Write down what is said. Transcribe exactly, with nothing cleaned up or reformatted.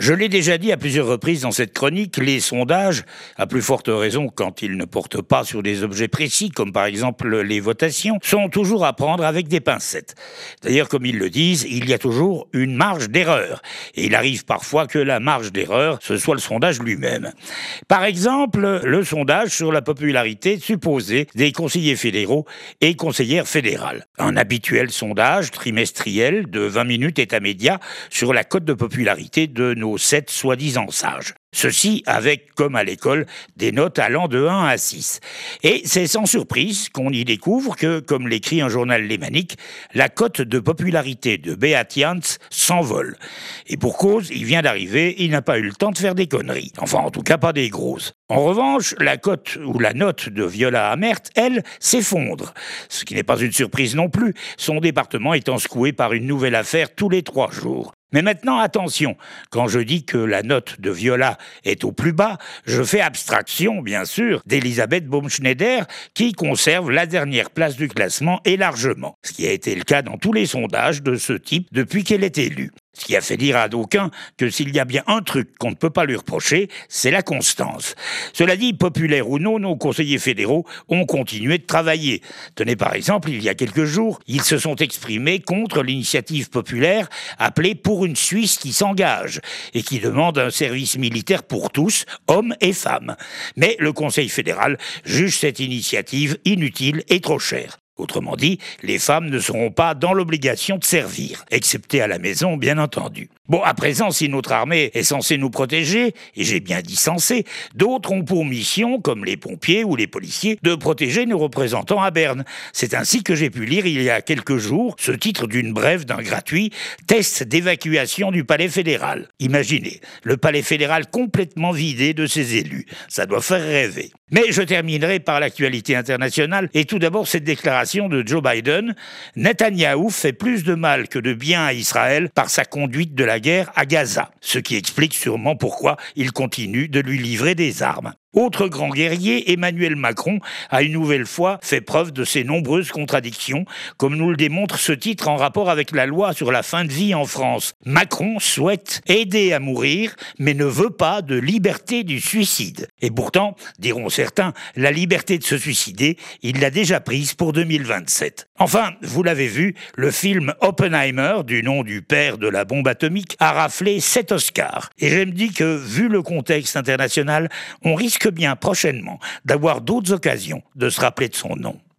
Je l'ai déjà dit à plusieurs reprises dans cette chronique, les sondages, à plus forte raison quand ils ne portent pas sur des objets précis, comme par exemple les votations, sont toujours à prendre avec des pincettes. D'ailleurs, comme ils le disent, il y a toujours une marge d'erreur. Et il arrive parfois que la marge d'erreur, ce soit le sondage lui-même. Par exemple, le sondage sur la popularité supposée des conseillers fédéraux et conseillères fédérales. Un habituel sondage trimestriel de vingt minutes État Média sur la cote de popularité de nos sept soi-disant sages. Ceci avec, comme à l'école, des notes allant de un à six. Et c'est sans surprise qu'on y découvre que, comme l'écrit un journal lémanique, la cote de popularité de Beat Jans s'envole. Et pour cause, il vient d'arriver, il n'a pas eu le temps de faire des conneries. Enfin, en tout cas, pas des grosses. En revanche, la cote ou la note de Viola Amert, elle, s'effondre. Ce qui n'est pas une surprise non plus, son département étant secoué par une nouvelle affaire tous les trois jours. Mais maintenant, attention, quand je dis que la note de Viola est au plus bas, je fais abstraction, bien sûr, d'Elisabeth Baumschneider, qui conserve la dernière place du classement et largement, ce qui a été le cas dans tous les sondages de ce type depuis qu'elle est élue. Ce qui a fait dire à d'aucuns que s'il y a bien un truc qu'on ne peut pas lui reprocher, c'est la constance. Cela dit, populaire ou non, nos conseillers fédéraux ont continué de travailler. Tenez par exemple, il y a quelques jours, ils se sont exprimés contre l'initiative populaire appelée Pour une Suisse qui s'engage et qui demande un service militaire pour tous, hommes et femmes. Mais le Conseil fédéral juge cette initiative inutile et trop chère. Autrement dit, les femmes ne seront pas dans l'obligation de servir, excepté à la maison, bien entendu. Bon, à présent, si notre armée est censée nous protéger, et j'ai bien dit censée, d'autres ont pour mission, comme les pompiers ou les policiers, de protéger nos représentants à Berne. C'est ainsi que j'ai pu lire il y a quelques jours ce titre d'une brève d'un gratuit « Test d'évacuation du palais fédéral ». Imaginez, le palais fédéral complètement vidé de ses élus. Ça doit faire rêver. Mais je terminerai par l'actualité internationale, et tout d'abord cette déclaration de Joe Biden. Netanyahou fait plus de mal que de bien à Israël par sa conduite de la guerre à Gaza, ce qui explique sûrement pourquoi il continue de lui livrer des armes. Autre grand guerrier, Emmanuel Macron a une nouvelle fois fait preuve de ses nombreuses contradictions, comme nous le démontre ce titre en rapport avec la loi sur la fin de vie en France. Macron souhaite aider à mourir, mais ne veut pas de liberté du suicide. Et pourtant, diront certains, la liberté de se suicider, il l'a déjà prise pour deux mille vingt-sept. Enfin, vous l'avez vu, le film Oppenheimer, du nom du père de la bombe atomique, a raflé sept Oscars. Et je me dis que, vu le contexte international, on risque bien prochainement d'avoir d'autres occasions de se rappeler de son nom.